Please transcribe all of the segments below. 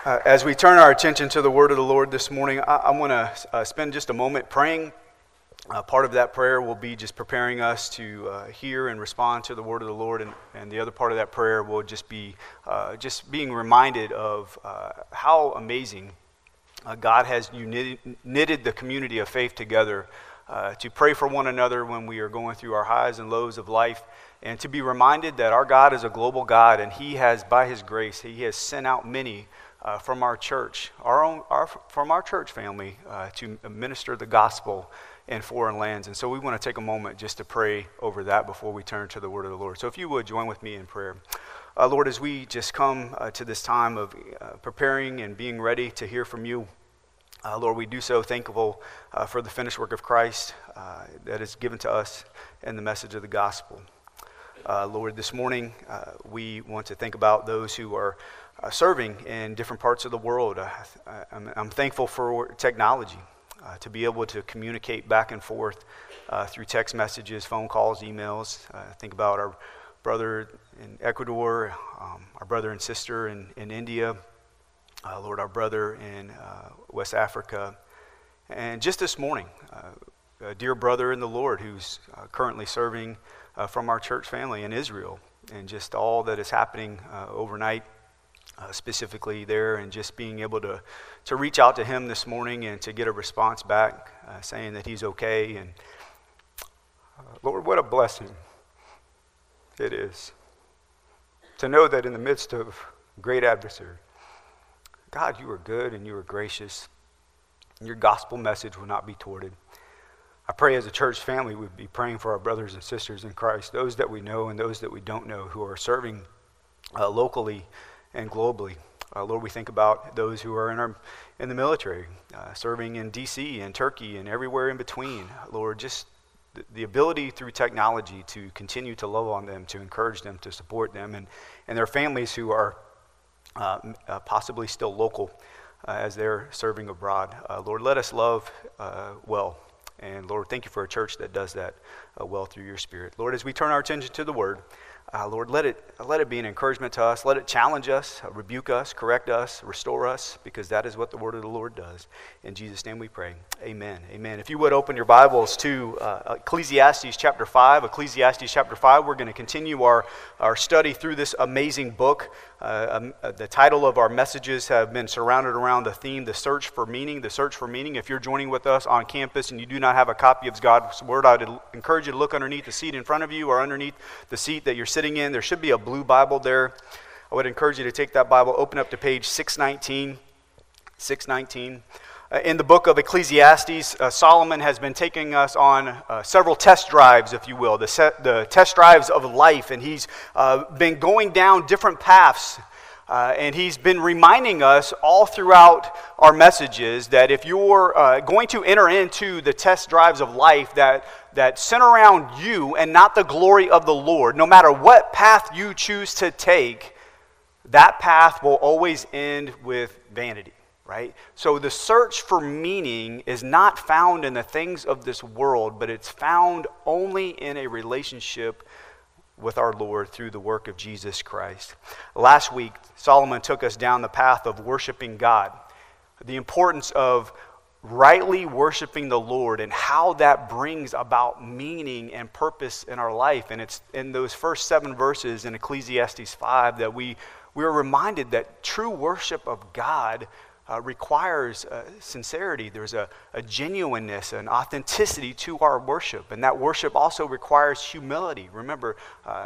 As we turn our attention to the word of the Lord this morning, I want to spend just a moment praying. Part of that prayer will be just preparing us to hear and respond to the word of the Lord, and the other part of that prayer will just be just being reminded of how amazing God has knitted the community of faith together to pray for one another when we are going through our highs and lows of life, and to be reminded that our God is a global God, and He has, by His grace, He has sent out many from our church, from our church family, to minister the gospel in foreign lands. And so we want to take a moment just to pray over that before we turn to the word of the Lord. So if you would join with me in prayer. Lord, as we just come to this time of preparing and being ready to hear from you, Lord, we do so thankful for the finished work of Christ that is given to us in the message of the gospel. Lord, this morning we want to think about those who are serving in different parts of the world. I'm thankful for technology, to be able to communicate back and forth through text messages, phone calls, emails. Think about our brother in Ecuador, our brother and sister in India, Lord, our brother in West Africa. And just this morning, a dear brother in the Lord who's currently serving from our church family in Israel, and just all that is happening overnight, specifically there, and just being able to reach out to him this morning and to get a response back saying that he's okay. And Lord, what a blessing it is to know that in the midst of great adversary, God, you are good and you are gracious, and your gospel message will not be thwarted. I pray as a church family we'd be praying for our brothers and sisters in Christ, those that we know and those that we don't know, who are serving locally and globally. Lord, we think about those who are in the military, serving in D.C. and Turkey and everywhere in between. Lord, just the ability through technology to continue to love on them, to encourage them, to support them, and their families who are possibly still local as they're serving abroad. Lord, let us love well. And Lord, thank you for a church that does that well through your Spirit. Lord, as we turn our attention to the Word, Lord, let it be an encouragement to us. Let it challenge us, rebuke us, correct us, restore us, because that is what the word of the Lord does. In Jesus' name we pray. Amen. Amen. If you would open your Bibles to Ecclesiastes chapter 5. Ecclesiastes chapter 5, we're going to continue our study through this amazing book. The title of our messages have been surrounded around the theme, the search for meaning, the search for meaning. If you're joining with us on campus and you do not have a copy of God's Word, I would encourage you to look underneath the seat in front of you or underneath the seat that you're sitting in. There should be a blue Bible there. I would encourage you to take that Bible, open up to page 619. 619. In the book of Ecclesiastes, Solomon has been taking us on several test drives, if you will, the test drives of life, and he's been going down different paths, and he's been reminding us all throughout our messages that if you're going to enter into the test drives of life that center around you and not the glory of the Lord, no matter what path you choose to take, that path will always end with vanity. Right? So the search for meaning is not found in the things of this world, but it's found only in a relationship with our Lord through the work of Jesus Christ. Last week, Solomon took us down the path of worshiping God, the importance of rightly worshiping the Lord and how that brings about meaning and purpose in our life. And it's in those first 7 verses in Ecclesiastes 5 that we are reminded that true worship of God requires sincerity. There's a genuineness, an authenticity to our worship, and that worship also requires humility. Remember,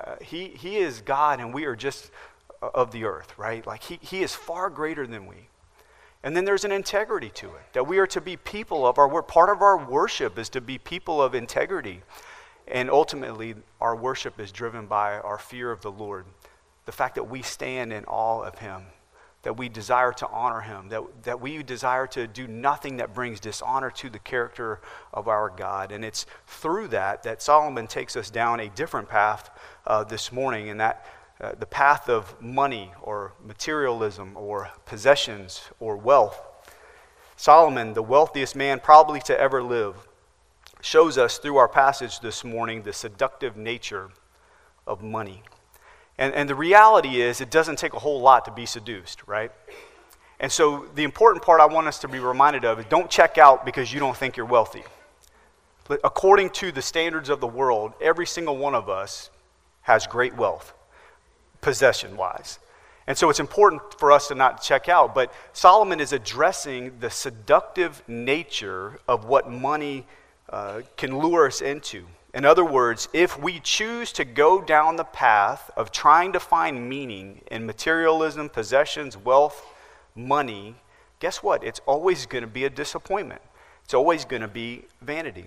he is God and we are just of the earth, right? Like he is far greater than we. And then there's an integrity to it, that we are to be people of our word. Part of our worship is to be people of integrity, and ultimately our worship is driven by our fear of the Lord, the fact that we stand in awe of Him, that we desire to honor Him, that we desire to do nothing that brings dishonor to the character of our God. And it's through that Solomon takes us down a different path this morning, and that the path of money or materialism or possessions or wealth. Solomon, the wealthiest man probably to ever live, shows us through our passage this morning the seductive nature of money. And the reality is, it doesn't take a whole lot to be seduced, right? And so the important part I want us to be reminded of is don't check out because you don't think you're wealthy. According to the standards of the world, every single one of us has great wealth, possession-wise. And so it's important for us to not check out. But Solomon is addressing the seductive nature of what money can lure us into. In other words, if we choose to go down the path of trying to find meaning in materialism, possessions, wealth, money, guess what? It's always going to be a disappointment. It's always going to be vanity.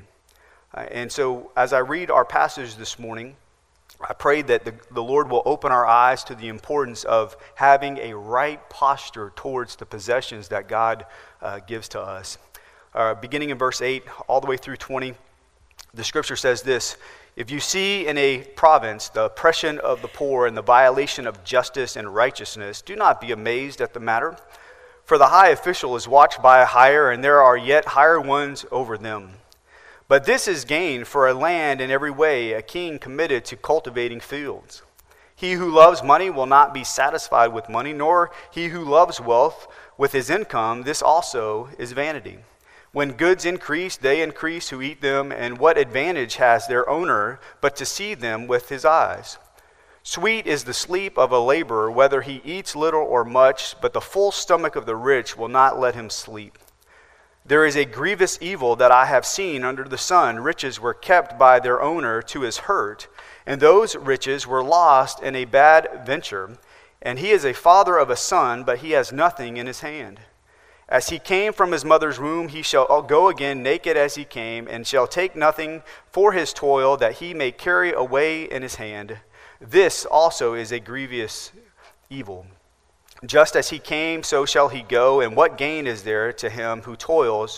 And so as I read our passage this morning, I pray that the Lord will open our eyes to the importance of having a right posture towards the possessions that God gives to us. Beginning in verse 8 all the way through 20, the scripture says this: "If you see in a province the oppression of the poor and the violation of justice and righteousness, do not be amazed at the matter. For the high official is watched by a higher, and there are yet higher ones over them. But this is gain for a land in every way, a king committed to cultivating fields. He who loves money will not be satisfied with money, nor he who loves wealth with his income. This also is vanity. When goods increase, they increase who eat them, and what advantage has their owner but to see them with his eyes? Sweet is the sleep of a laborer, whether he eats little or much, but the full stomach of the rich will not let him sleep. There is a grievous evil that I have seen under the sun. Riches were kept by their owner to his hurt, and those riches were lost in a bad venture. And he is a father of a son, but he has nothing in his hand. As he came from his mother's womb, he shall go again naked as he came, and shall take nothing for his toil that he may carry away in his hand. This also is a grievous evil. Just as he came, so shall he go, and what gain is there to him who toils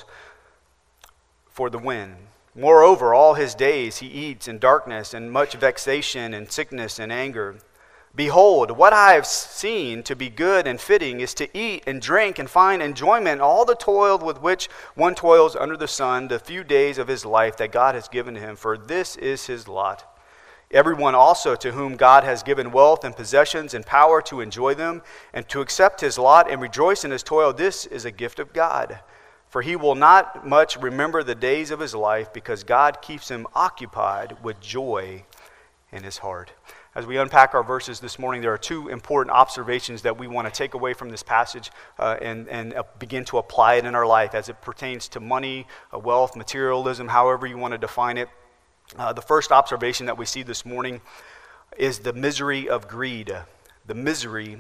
for the wind? Moreover, all his days he eats in darkness, and much vexation, and sickness, and anger. Behold, what I have seen to be good and fitting is to eat and drink and find enjoyment in all the toil with which one toils under the sun, the few days of his life that God has given to him, for this is his lot. Everyone also to whom God has given wealth and possessions and power to enjoy them and to accept his lot and rejoice in his toil, this is a gift of God. For he will not much remember the days of his life, because God keeps him occupied with joy in his heart." As we unpack our verses this morning, there are two important observations that we want to take away from this passage and begin to apply it in our life as it pertains to money, wealth, materialism, however you want to define it. The first observation that we see this morning is the misery of greed. The misery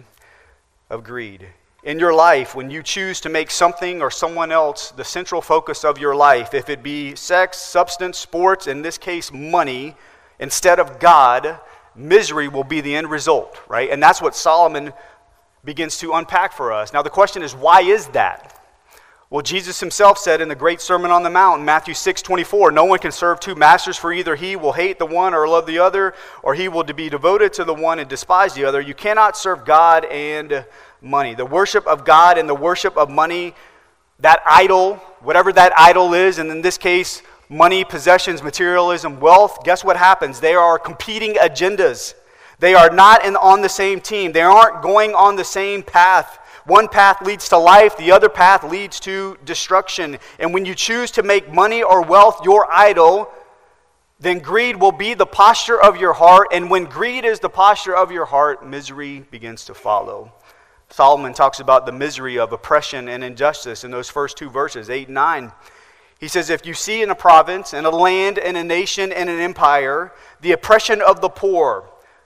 of greed. In your life, when you choose to make something or someone else the central focus of your life, if it be sex, substance, sports, in this case money, instead of God, misery will be the end result, right? And that's what Solomon begins to unpack for us. Now the question is, why is that? Well, Jesus himself said in the great Sermon on the Mount, Matthew 6:24, "No one can serve two masters, for either he will hate the one or love the other, or he will be devoted to the one and despise the other. You cannot serve God and money." The worship of God and the worship of money, that idol, whatever that idol is, and in this case, money, possessions, materialism, wealth, guess what happens? They are competing agendas. They are not on the same team. They aren't going on the same path. One path leads to life, the other path leads to destruction. And when you choose to make money or wealth your idol, then greed will be the posture of your heart. And when greed is the posture of your heart, misery begins to follow. Solomon talks about the misery of oppression and injustice in those first two verses, 8 and 9. He says, if you see in a province, in a land, in a nation, in an empire, the oppression of the poor.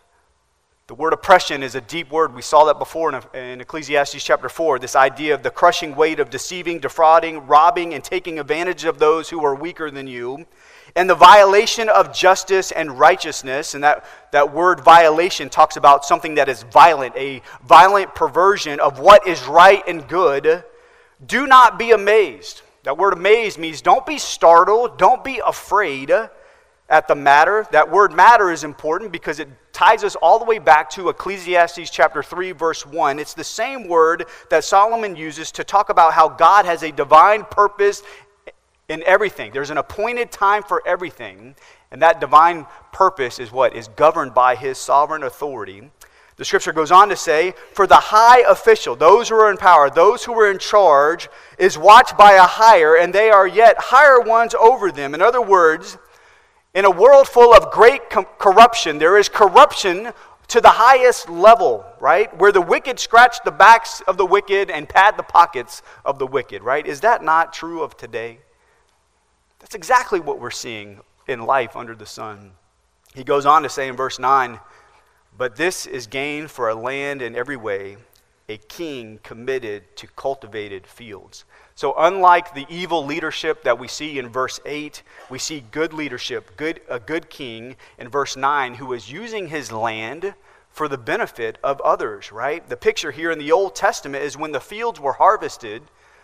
The word oppression is a deep word. We saw that before in Ecclesiastes chapter 4. This idea of the crushing weight of deceiving, defrauding, robbing, and taking advantage of those who are weaker than you. And the violation of justice and righteousness. And that word violation talks about something that is violent, a violent perversion of what is right and good. Do not be amazed. That word amazed means don't be startled, don't be afraid at the matter. That word matter is important because it ties us all the way back to Ecclesiastes chapter 3 verse 1. It's the same word that Solomon uses to talk about how God has a divine purpose in everything. There's an appointed time for everything, and that divine purpose is what? Is governed by his sovereign authority. The scripture goes on to say, for the high official, those who are in power, those who are in charge, is watched by a higher, and they are yet higher ones over them. In other words, in a world full of great corruption, there is corruption to the highest level, right? Where the wicked scratch the backs of the wicked and pad the pockets of the wicked, right? Is that not true of today? That's exactly what we're seeing in life under the sun. He goes on to say in verse 9, but this is gain for a land in every way, a king committed to cultivated fields. So unlike the evil leadership that we see in verse 8, we see good leadership, a good king in verse 9 who is using his land for the benefit of others, right? The picture here in the Old Testament is when the fields were harvested,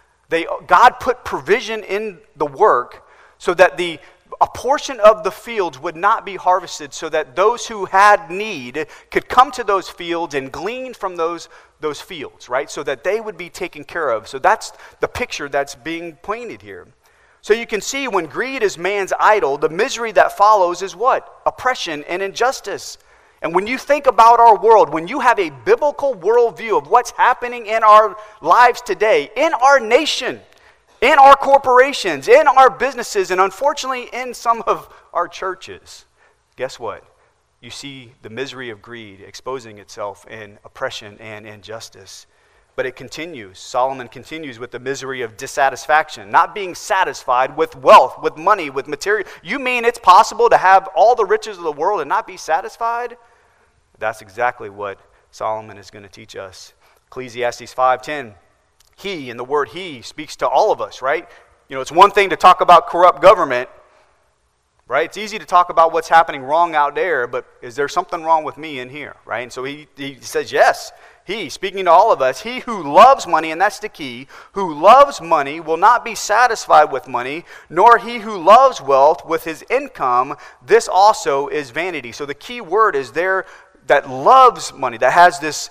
God put provision in the work so that a portion of the fields would not be harvested, so that those who had need could come to those fields and glean from those fields, right? So that they would be taken care of. So that's the picture that's being painted here. So you can see when greed is man's idol, the misery that follows is what? Oppression and injustice. And when you think about our world, when you have a biblical worldview of what's happening in our lives today, in our nation, in our corporations, in our businesses, and unfortunately in some of our churches, guess what? You see the misery of greed exposing itself in oppression and injustice. But it continues. Solomon continues with the misery of dissatisfaction, not being satisfied with wealth, with money, with material. You mean it's possible to have all the riches of the world and not be satisfied? That's exactly what Solomon is going to teach us. Ecclesiastes 5:10. He, and the word he, speaks to all of us, right? You know, it's one thing to talk about corrupt government, right? It's easy to talk about what's happening wrong out there, but is there something wrong with me in here, right? And so he says, yes, he, speaking to all of us, he who loves money, and that's the key, who loves money will not be satisfied with money, nor he who loves wealth with his income. This also is vanity. So the key word is there, that loves money, that has this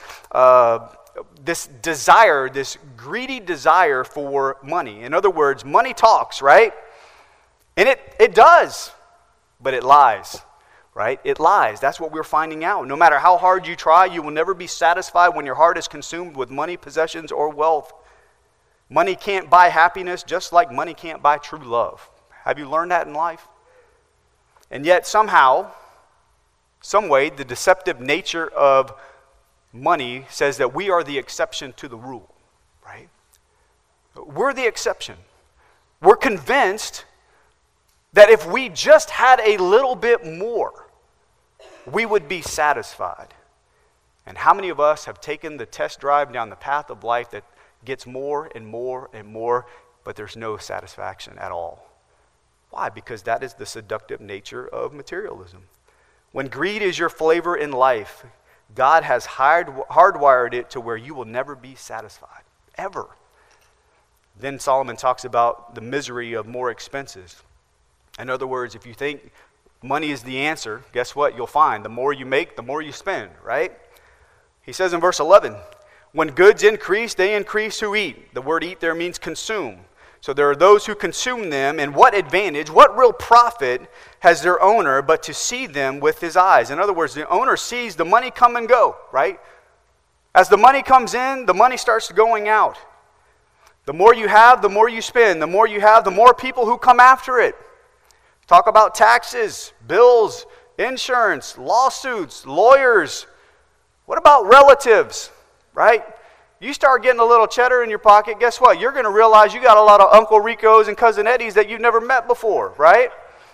desire, this greedy desire for money. In other words, money talks, right? And it does, but it lies, right? It lies. That's what we're finding out. No matter how hard you try, you will never be satisfied when your heart is consumed with money, possessions, or wealth. Money can't buy happiness, just like money can't buy true love. Have you learned that in life? And yet somehow, some way, the deceptive nature of money says that we are the exception to the rule, right? We're the exception. We're convinced that if we just had a little bit more, we would be satisfied. And how many of us have taken the test drive down the path of life that gets more and more and more, but there's no satisfaction at all? Why? Because that is the seductive nature of materialism. When greed is your flavor in life, God has hardwired it to where you will never be satisfied, ever. Then Solomon talks about the misery of more expenses. In other words, if you think money is the answer, guess what you'll find? The more you make, the more you spend, right? He says in verse 11, when goods increase, they increase who eat. The word eat there means consume. So there are those who consume them, and what advantage, what real profit has their owner but to see them with his eyes? In other words, the owner sees the money come and go, right? As the money comes in, the money starts going out. The more you have, the more you spend. The more you have, the more people who come after it. Talk about taxes, bills, insurance, lawsuits, lawyers. What about relatives, right? You start getting a little cheddar in your pocket, guess what? You're going to realize you got a lot of Uncle Ricos and Cousin Eddies that you've never met before, right?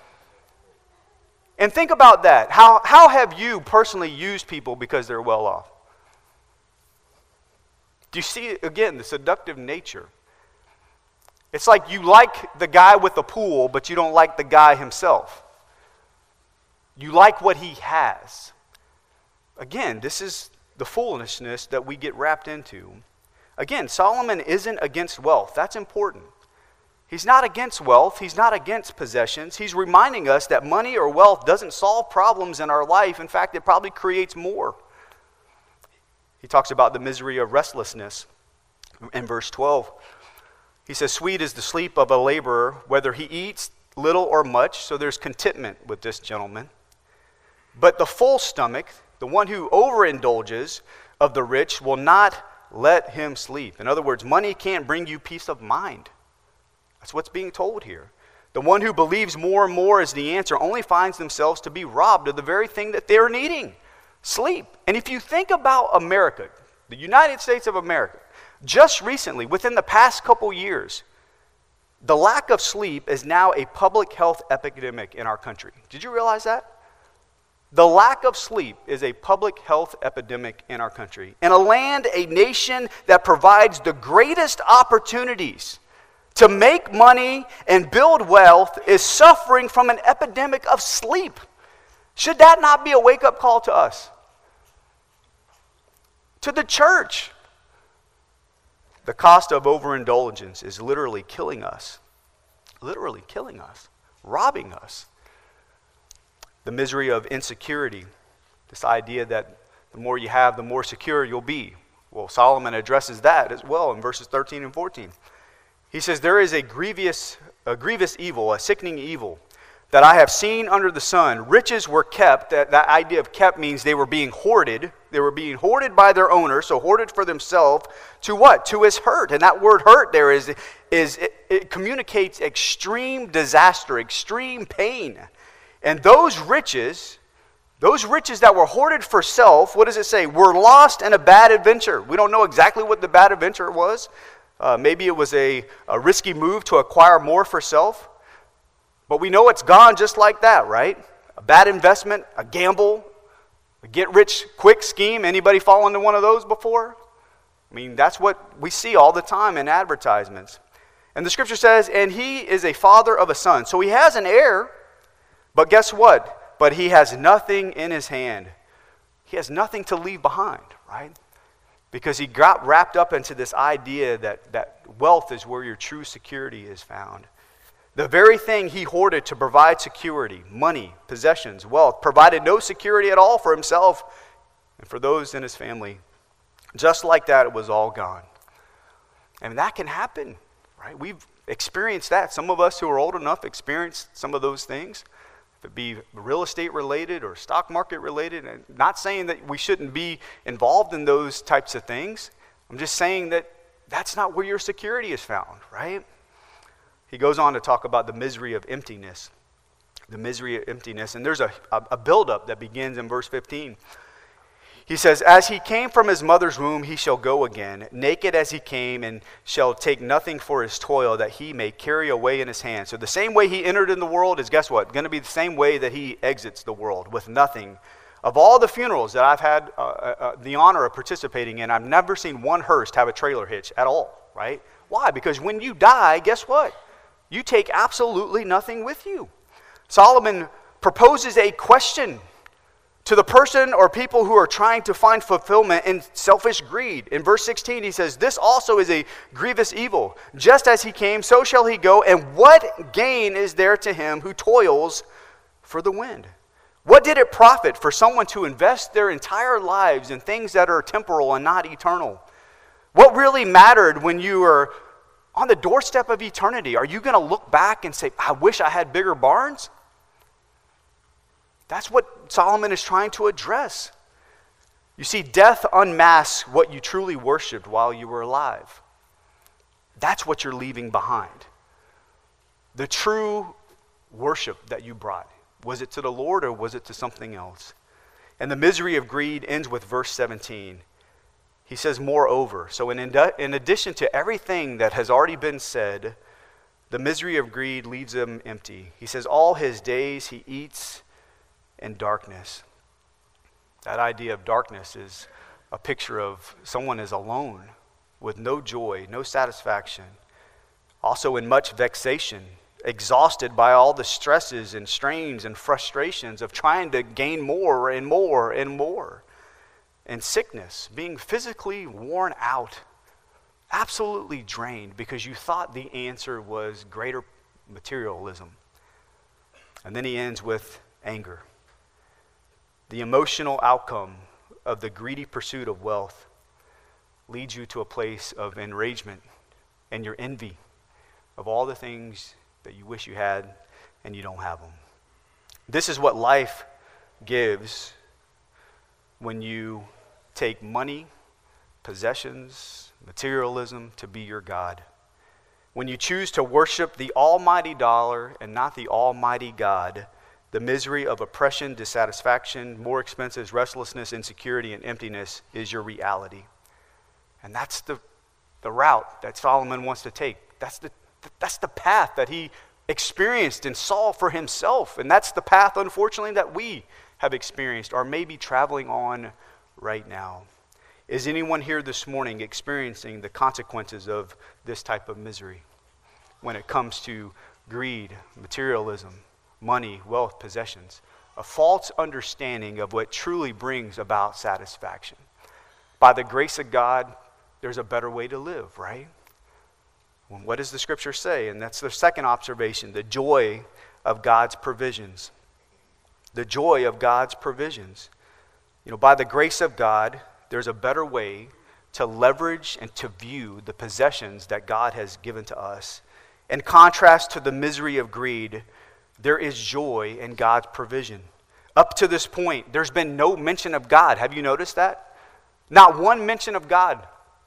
And think about that. How have you personally used people because they're well off? Do you see, again, the seductive nature? It's like you like the guy with the pool, but you don't like the guy himself. You like what he has. Again, this is the foolishness that we get wrapped into. Again, Solomon isn't against wealth. That's important. He's not against wealth. He's not against possessions. He's reminding us that money or wealth doesn't solve problems in our life. In fact, it probably creates more. He talks about the misery of restlessness in verse 12. He says, sweet is the sleep of a laborer, whether he eats little or much. So there's contentment with this gentleman. But the full stomach The one who overindulges of the rich will not let him sleep. In other words, money can't bring you peace of mind. That's what's being told here. The one who believes more and more is the answer only finds themselves to be robbed of the very thing that they're needing, sleep. And if you think about America, the United States of America, just recently, within the past couple years, the lack of sleep is now a public health epidemic in our country. Did you realize that? The lack of sleep is a public health epidemic in our country. In a land, a nation that provides the greatest opportunities to make money and build wealth is suffering from an epidemic of sleep. Should that not be a wake-up call to us? To the church. The cost of overindulgence is literally killing us. Literally killing us. Robbing us. The misery of insecurity. This idea that the more you have, the more secure you'll be. Well, Solomon addresses that as well in verses 13 and 14. He says, there is a grievous evil, a sickening evil, that I have seen under the sun. Riches were kept. That idea of kept means they were being hoarded. They were being hoarded by their owner, so hoarded for themselves. To what? To his hurt. And that word hurt there it communicates extreme disaster, extreme pain. And those riches that were hoarded for self, what does it say? Were lost in a bad adventure. We don't know exactly what the bad adventure was. Maybe it was a risky move to acquire more for self. But we know it's gone just like that, right? A bad investment, a gamble, a get-rich-quick scheme. Anybody fall into one of those before? I mean, that's what we see all the time in advertisements. And the scripture says, and he is a father of a son. So he has an heir, but guess what? But he has nothing in his hand. He has nothing to leave behind, right? Because he got wrapped up into this idea that wealth is where your true security is found. The very thing he hoarded to provide security, money, possessions, wealth, provided no security at all for himself and for those in his family. Just like that, it was all gone. And that can happen, right? We've experienced that. Some of us who are old enough experienced some of those things. If it be real estate related or stock market related. And not saying that we shouldn't be involved in those types of things. I'm just saying that that's not where your security is found, right? He goes on to talk about the misery of emptiness. The misery of emptiness. And there's a buildup that begins in verse 15. He says, as he came from his mother's womb, he shall go again, naked as he came, and shall take nothing for his toil that he may carry away in his hand. So the same way he entered in the world is, guess what? Going to be the same way that he exits the world, with nothing. Of all the funerals that I've had the honor of participating in, I've never seen one hearse have a trailer hitch at all, right? Why? Because when you die, guess what? You take absolutely nothing with you. Solomon proposes a question to the person or people who are trying to find fulfillment in selfish greed. In verse 16, he says, this also is a grievous evil. Just as he came, so shall he go. And what gain is there to him who toils for the wind? What did it profit for someone to invest their entire lives in things that are temporal and not eternal? What really mattered when you were on the doorstep of eternity? Are you going to look back and say, I wish I had bigger barns? That's what Solomon is trying to address. You see, death unmasks what you truly worshiped while you were alive. That's what you're leaving behind. The true worship that you brought. Was it to the Lord or was it to something else? And the misery of greed ends with verse 17. He says, moreover. So in addition to everything that has already been said, the misery of greed leaves him empty. He says, all his days he eats in darkness. That idea of darkness is a picture of someone is alone with no joy, no satisfaction. Also in much vexation, exhausted by all the stresses and strains and frustrations of trying to gain more and more and more. And sickness, being physically worn out, absolutely drained because you thought the answer was greater materialism. And then he ends with anger. The emotional outcome of the greedy pursuit of wealth leads you to a place of enragement and your envy of all the things that you wish you had and you don't have them. This is what life gives when you take money, possessions, materialism to be your God. When you choose to worship the almighty dollar and not the almighty God, the misery of oppression, dissatisfaction, more expenses, restlessness, insecurity, and emptiness is your reality. And that's the route that Solomon wants to take. That's the path that he experienced and saw for himself. And that's the path, unfortunately, that we have experienced or may be traveling on right now. Is anyone here this morning experiencing the consequences of this type of misery when it comes to greed, materialism, money, wealth, possessions? A false understanding of what truly brings about satisfaction. By the grace of God, there's a better way to live, right? Well, what does the scripture say? And that's the second observation, the joy of God's provisions. The joy of God's provisions. By the grace of God, there's a better way to leverage and to view the possessions that God has given to us. In contrast to the misery of greed, there is joy in God's provision. Up to this point, there's been no mention of God. Have you noticed that? Not one mention of God.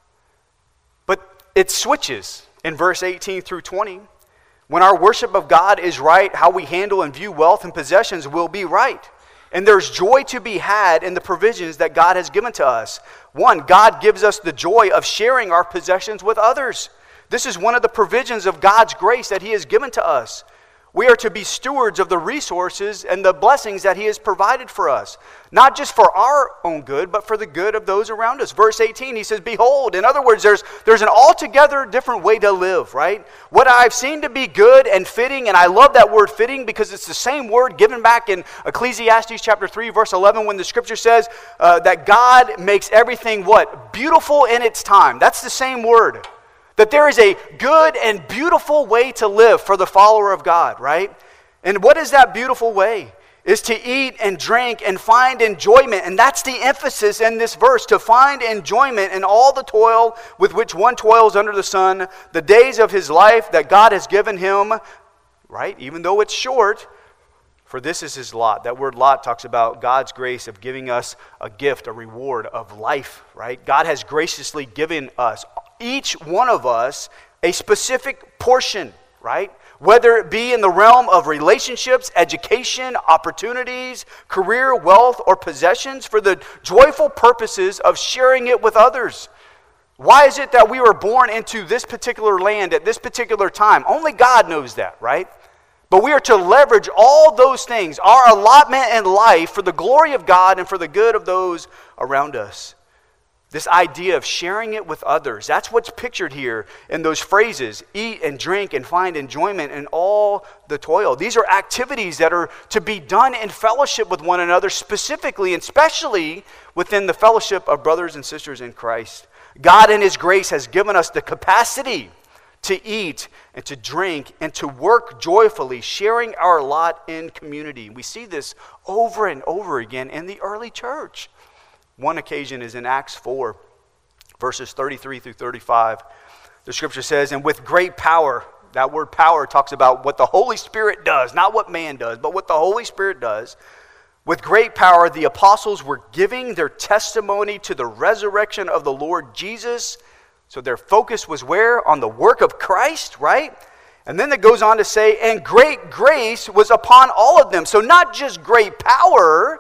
But it switches in verse 18 through 20. When our worship of God is right, how we handle and view wealth and possessions will be right. And there's joy to be had in the provisions that God has given to us. One, God gives us the joy of sharing our possessions with others. This is one of the provisions of God's grace that He has given to us. We are to be stewards of the resources and the blessings that He has provided for us. Not just for our own good, but for the good of those around us. Verse 18, he says, behold. In other words, there's an altogether different way to live, right? What I've seen to be good and fitting, and I love that word fitting because it's the same word given back in Ecclesiastes chapter 3, verse 11, when the scripture says that God makes everything what? Beautiful in its time. That's the same word. That there is a good and beautiful way to live for the follower of God, right? And what is that beautiful way? Is to eat and drink and find enjoyment. And that's the emphasis in this verse, to find enjoyment in all the toil with which one toils under the sun, the days of his life that God has given him, right? Even though it's short, for this is his lot. That word lot talks about God's grace of giving us a gift, a reward of life, right? God has graciously given us, each one of us, a specific portion, right? Whether it be in the realm of relationships, education, opportunities, career, wealth, or possessions, for the joyful purposes of sharing it with others. Why is it that we were born into this particular land at this particular time? Only God knows that, right? But we are to leverage all those things, our allotment in life, for the glory of God and for the good of those around us. This idea of sharing it with others, that's what's pictured here in those phrases, eat and drink and find enjoyment in all the toil. These are activities that are to be done in fellowship with one another, specifically and especially within the fellowship of brothers and sisters in Christ. God in His grace has given us the capacity to eat and to drink and to work joyfully, sharing our lot in community. We see this over and over again in the early church. One occasion is in Acts 4, verses 33 through 35. The scripture says, and with great power, that word power talks about what the Holy Spirit does, not what man does, but what the Holy Spirit does. With great power, the apostles were giving their testimony to the resurrection of the Lord Jesus. So their focus was where? On the work of Christ, right? And then it goes on to say, and great grace was upon all of them. So not just great power,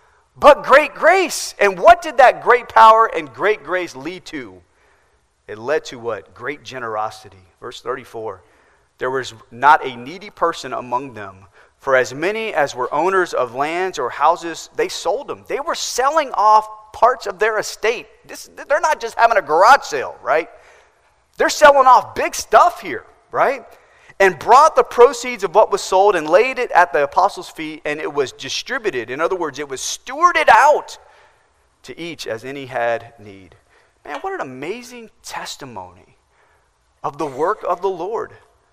but great grace. And what did that great power and great grace lead to? It led to what? Great generosity. Verse 34. There was not a needy person among them. For as many as were owners of lands or houses, they sold them. They were selling off parts of their estate. They're not just having a garage sale, right? They're selling off big stuff here, right? And brought the proceeds of what was sold and laid it at the apostles' feet, and it was distributed. In other words, it was stewarded out to each as any had need. Man, what an amazing testimony of the work of the Lord.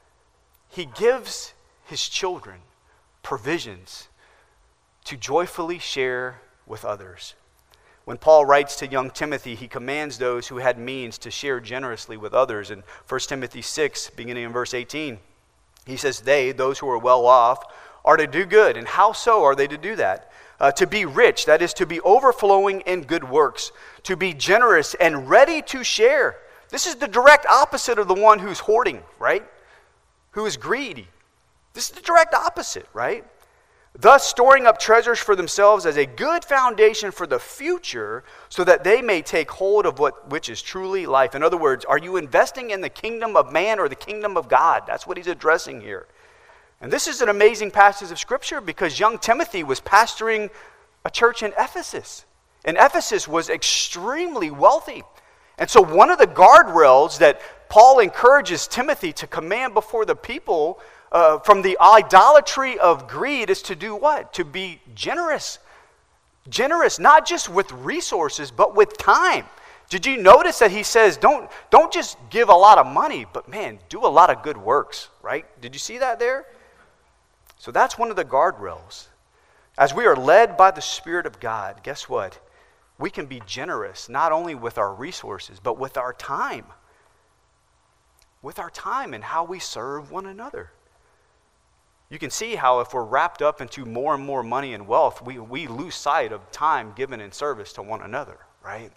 He gives His children provisions to joyfully share with others. When Paul writes to young Timothy, he commands those who had means to share generously with others. In 1 Timothy 6, beginning in verse 18, he says, those who are well off, are to do good. And how so are they to do that? to be rich, that is, to be overflowing in good works, to be generous and ready to share. This is the direct opposite of the one who's hoarding, right? Who is greedy. This is the direct opposite, right? Thus storing up treasures for themselves as a good foundation for the future, so that they may take hold of which is truly life. In other words, are you investing in the kingdom of man or the kingdom of God? That's what he's addressing here. And this is an amazing passage of Scripture, because young Timothy was pastoring a church in Ephesus. And Ephesus was extremely wealthy. And so one of the guardrails that Paul encourages Timothy to command before the people from the idolatry of greed is to do what? To be generous. Generous, not just with resources, but with time. Did you notice that he says, don't just give a lot of money, but man, do a lot of good works, right? Did you see that there? So that's one of the guardrails. As we are led by the Spirit of God, guess what? We can be generous not only with our resources, but with our time. With our time and how we serve one another. You can see how if we're wrapped up into more and more money and wealth, we lose sight of time given in service to one another, right?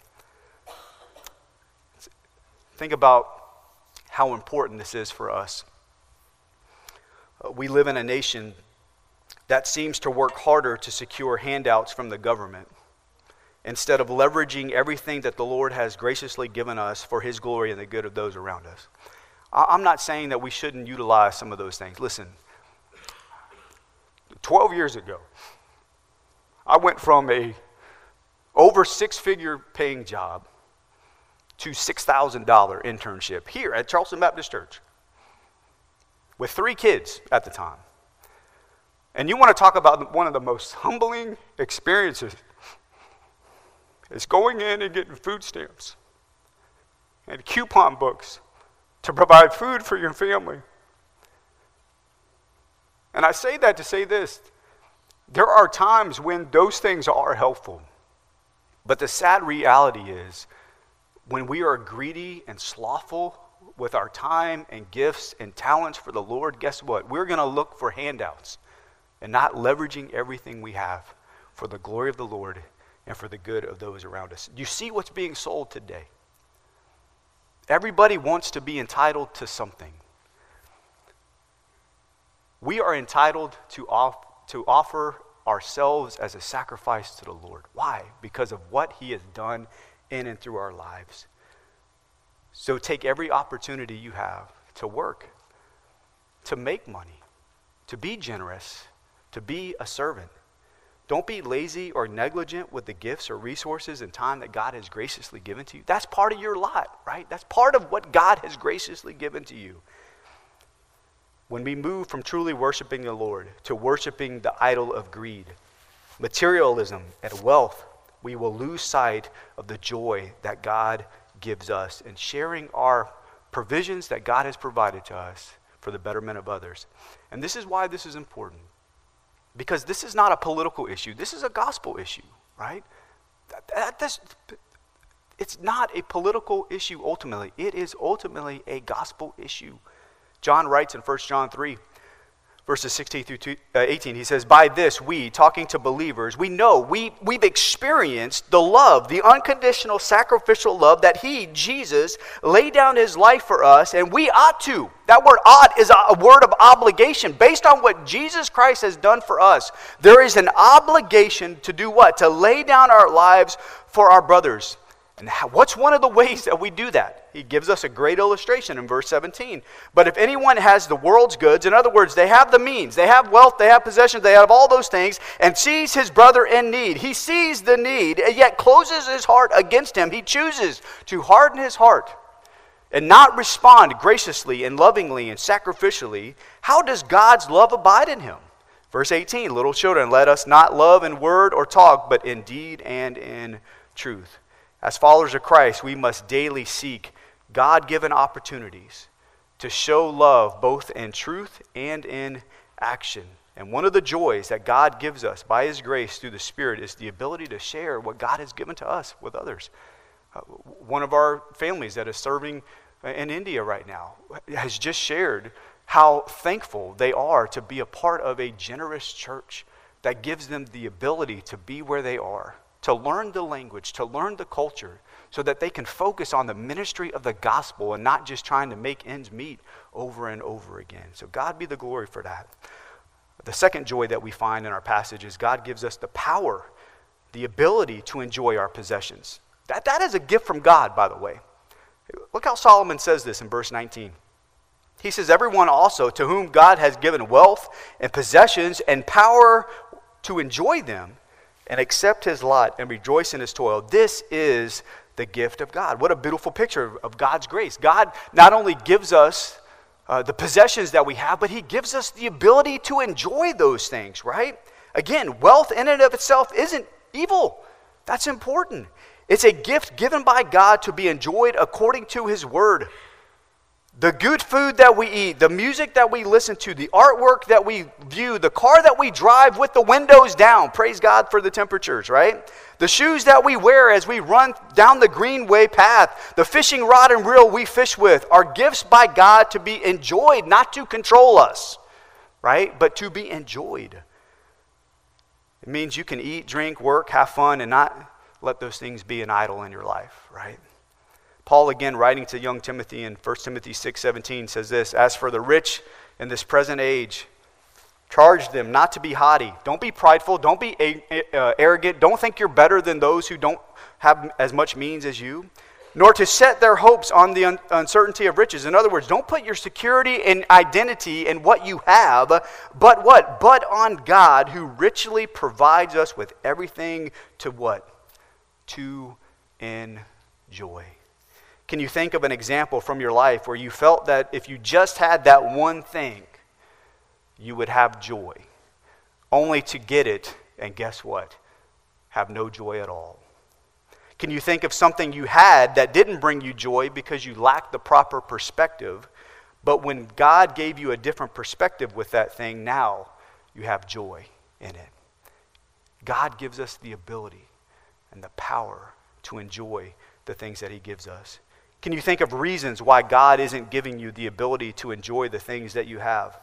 Think about how important this is for us. We live in a nation that seems to work harder to secure handouts from the government instead of leveraging everything that the Lord has graciously given us for His glory and the good of those around us. I'm not saying that we shouldn't utilize some of those things. Listen, 12 years ago, I went from a over six-figure paying job to $6,000 internship here at Charleston Baptist Church with 3 kids at the time. And you want to talk about one of the most humbling experiences. It's going in and getting food stamps and coupon books to provide food for your family. And I say that to say this. There are times when those things are helpful. But the sad reality is, when we are greedy and slothful with our time and gifts and talents for the Lord, guess what? We're going to look for handouts and not leveraging everything we have for the glory of the Lord and for the good of those around us. You see what's being sold today. Everybody wants to be entitled to something. We are entitled to offer ourselves as a sacrifice to the Lord. Why? Because of what He has done in and through our lives. So take every opportunity you have to work, to make money, to be generous, to be a servant. Don't be lazy or negligent with the gifts or resources and time that God has graciously given to you. That's part of your lot, right? That's part of what God has graciously given to you. When we move from truly worshiping the Lord to worshiping the idol of greed, materialism, and wealth, we will lose sight of the joy that God gives us in sharing our provisions that God has provided to us for the betterment of others. And this is why this is important. Because this is not a political issue. This is a gospel issue, right? It's not a political issue ultimately. It is ultimately a gospel issue. John writes in 1 John 3, verses 16 through 18, he says, by this we, talking to believers, we know, we've experienced the love, the unconditional sacrificial love that He, Jesus, laid down His life for us, and we ought to. That word ought is a word of obligation. Based on what Jesus Christ has done for us, there is an obligation to do what? To lay down our lives for our brothers. And what's one of the ways that we do that? He gives us a great illustration in verse 17. But if anyone has the world's goods, in other words, they have the means, they have wealth, they have possessions, they have all those things, and sees his brother in need. He sees the need, and yet closes his heart against him. He chooses to harden his heart and not respond graciously and lovingly and sacrificially. How does God's love abide in him? Verse 18, little children, let us not love in word or talk, but in deed and in truth. As followers of Christ, we must daily seek God-given opportunities to show love both in truth and in action. And one of the joys that God gives us by His grace through the Spirit is the ability to share what God has given to us with others. One of our families that is serving in India right now has just shared how thankful they are to be a part of a generous church that gives them the ability to be where they are, to learn the language, to learn the culture, so that they can focus on the ministry of the gospel and not just trying to make ends meet over and over again. So God be the glory for that. The second joy that we find in our passage is God gives us the power, the ability to enjoy our possessions. That is a gift from God, by the way. Look how Solomon says this in verse 19. He says, everyone also to whom God has given wealth and possessions and power to enjoy them and accept his lot and rejoice in his toil, this is the gift of God. What a beautiful picture of God's grace. God not only gives us the possessions that we have, but he gives us the ability to enjoy those things, right? Again, wealth in and of itself isn't evil. That's important. It's a gift given by God to be enjoyed according to his word. The good food that we eat, the music that we listen to, the artwork that we view, the car that we drive with the windows down, praise God for the temperatures, right? The shoes that we wear as we run down the greenway path, the fishing rod and reel we fish with are gifts by God to be enjoyed, not to control us, right? But to be enjoyed. It means you can eat, drink, work, have fun, and not let those things be an idol in your life, right? Paul, again, writing to young Timothy in 1 Timothy 6:17 says this, as for the rich in this present age, charge them not to be haughty. Don't be prideful. Don't be arrogant. Don't think you're better than those who don't have as much means as you, nor to set their hopes on the uncertainty of riches. In other words, don't put your security and identity in what you have, but what? But on God, who richly provides us with everything to what? To enjoy. Can you think of an example from your life where you felt that if you just had that one thing, you would have joy, only to get it, and guess what? Have no joy at all? Can you think of something you had that didn't bring you joy because you lacked the proper perspective, but when God gave you a different perspective with that thing, now you have joy in it? God gives us the ability and the power to enjoy the things that he gives us. Can you think of reasons why God isn't giving you the ability to enjoy the things that you have?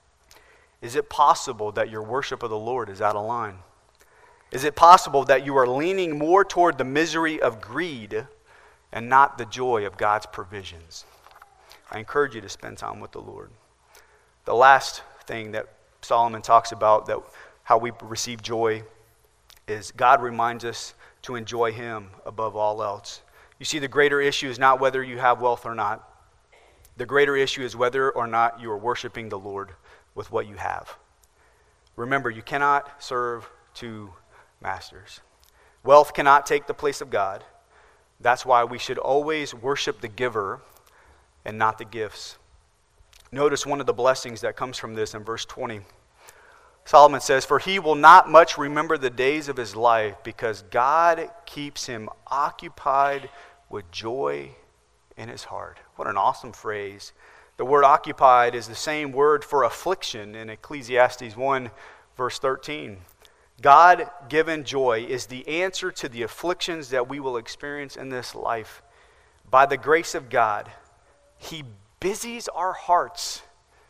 Is it possible that your worship of the Lord is out of line? Is it possible that you are leaning more toward the misery of greed and not the joy of God's provisions? I encourage you to spend time with the Lord. The last thing that Solomon talks about, that how we receive joy, is God reminds us to enjoy him above all else. You see, the greater issue is not whether you have wealth or not. The greater issue is whether or not you are worshiping the Lord with what you have. Remember, you cannot serve two masters. Wealth cannot take the place of God. That's why we should always worship the giver and not the gifts. Notice one of the blessings that comes from this in verse 20. Solomon says, for he will not much remember the days of his life, because God keeps him occupied with joy in his heart. What an awesome phrase. The word occupied is the same word for affliction in Ecclesiastes 1, verse 13. God-given joy is the answer to the afflictions that we will experience in this life. By the grace of God, he busies our hearts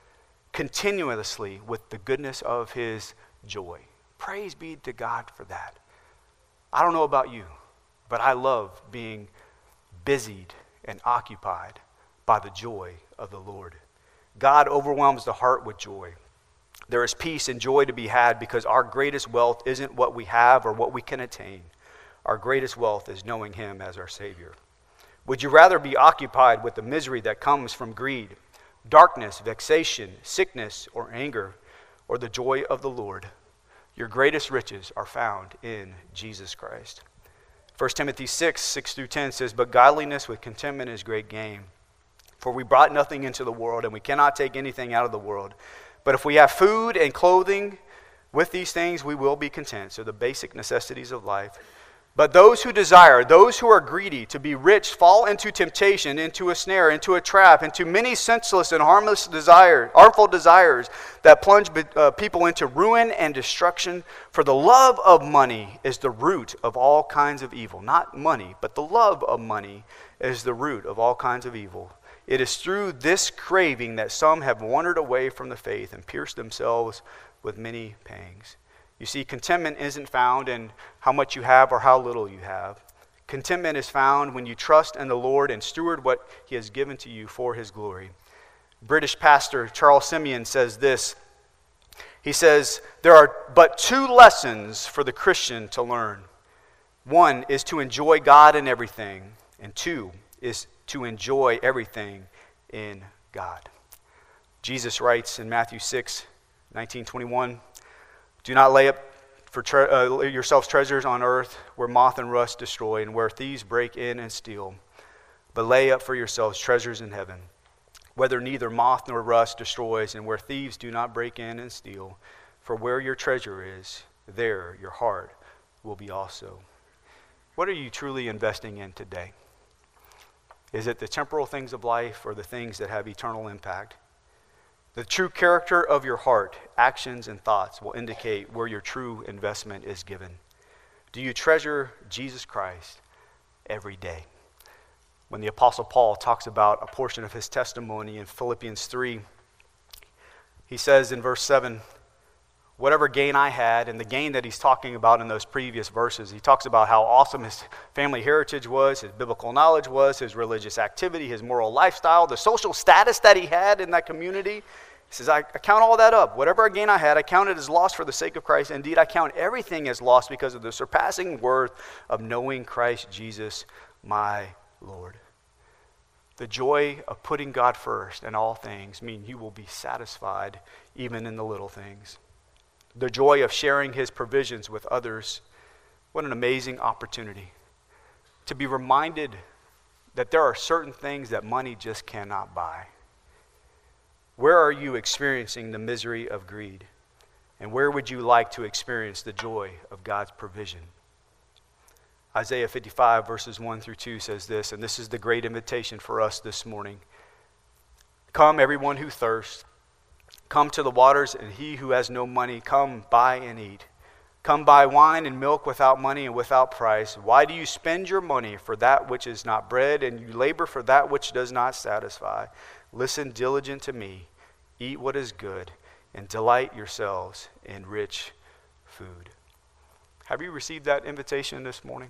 continuously with the goodness of his joy. Praise be to God for that. I don't know about you, but I love being busied and occupied by the joy of the Lord. God overwhelms the heart with joy. There is peace and joy to be had because our greatest wealth isn't what we have or what we can attain. Our greatest wealth is knowing him as our Savior. Would you rather be occupied with the misery that comes from greed, darkness, vexation, sickness, or anger, or the joy of the Lord? Your greatest riches are found in Jesus Christ. 1 Timothy 6:6-10 says, but godliness with contentment is great gain. For we brought nothing into the world, and we cannot take anything out of the world. But if we have food and clothing, with these things we will be content. So the basic necessities of life. But those who desire, those who are greedy to be rich, fall into temptation, into a snare, into a trap, into many senseless and harmful desires that plunge people into ruin and destruction. For the love of money is the root of all kinds of evil. Not money, but the love of money is the root of all kinds of evil. It is through this craving that some have wandered away from the faith and pierced themselves with many pangs. You see, contentment isn't found in how much you have or how little you have. Contentment is found when you trust in the Lord and steward what he has given to you for his glory. British pastor Charles Simeon says this. He says, there are but two lessons for the Christian to learn. One is to enjoy God in everything, and two is to enjoy everything in God. Jesus writes in Matthew 6:19-21, do not lay up for yourselves treasures on earth where moth and rust destroy and where thieves break in and steal, but lay up for yourselves treasures in heaven, whether neither moth nor rust destroys and where thieves do not break in and steal. For where your treasure is, there your heart will be also. What are you truly investing in today? Is it the temporal things of life or the things that have eternal impact? The true character of your heart, actions, and thoughts will indicate where your true investment is given. Do you treasure Jesus Christ every day? When the Apostle Paul talks about a portion of his testimony in Philippians 3, he says in verse 7, whatever gain I had, and the gain that he's talking about in those previous verses, he talks about how awesome his family heritage was, his biblical knowledge was, his religious activity, his moral lifestyle, the social status that he had in that community. He says, I count all that up. Whatever gain I had, I count it as loss for the sake of Christ. Indeed, I count everything as loss because of the surpassing worth of knowing Christ Jesus, my Lord. The joy of putting God first in all things mean you will be satisfied even in the little things. The joy of sharing his provisions with others. What an amazing opportunity to be reminded that there are certain things that money just cannot buy. Where are you experiencing the misery of greed? And where would you like to experience the joy of God's provision? Isaiah 55 verses 1-2 says this, and this is the great invitation for us this morning. Come, everyone who thirsts, come to the waters, and he who has no money, come buy and eat. Come buy wine and milk without money and without price. Why do you spend your money for that which is not bread, and you labor for that which does not satisfy? Listen diligent to me, eat what is good, and delight yourselves in rich food. Have you received that invitation this morning?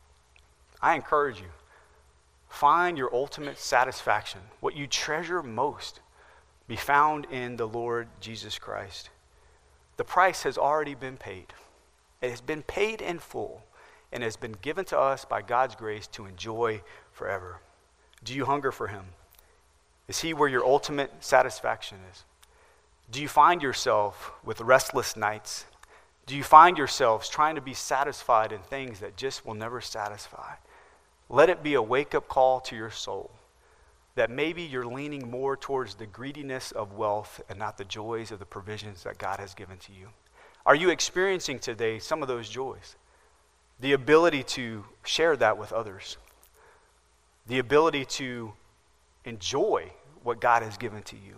I encourage you, find your ultimate satisfaction, what you treasure most, be found in the Lord Jesus Christ. The price has already been paid. It has been paid in full and has been given to us by God's grace to enjoy forever. Do you hunger for him? Is he where your ultimate satisfaction is? Do you find yourself with restless nights? Do you find yourselves trying to be satisfied in things that just will never satisfy? Let it be a wake-up call to your soul that maybe you're leaning more towards the greediness of wealth and not the joys of the provisions that God has given to you. Are you experiencing today some of those joys? The ability to share that with others. The ability to enjoy what God has given to you.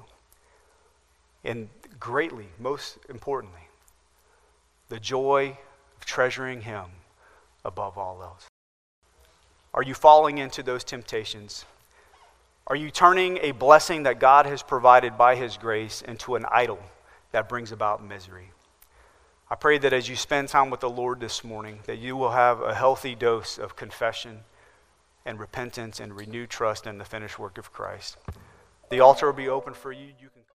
And greatly, most importantly, the joy of treasuring him above all else. Are you falling into those temptations? Are you turning a blessing that God has provided by his grace into an idol that brings about misery? I pray that as you spend time with the Lord this morning, that you will have a healthy dose of confession and repentance and renewed trust in the finished work of Christ. The altar will be open for you.